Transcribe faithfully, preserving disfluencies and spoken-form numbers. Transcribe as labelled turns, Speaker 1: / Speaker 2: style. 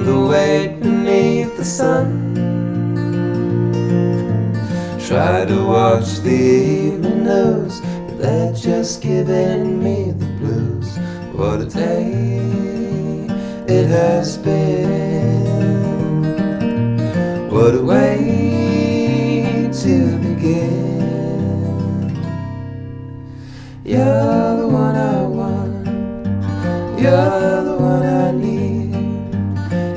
Speaker 1: the weight beneath the sun. Try to watch the evening news, but they're just giving me the blues. What a day it has been, what a way to begin. Yeah.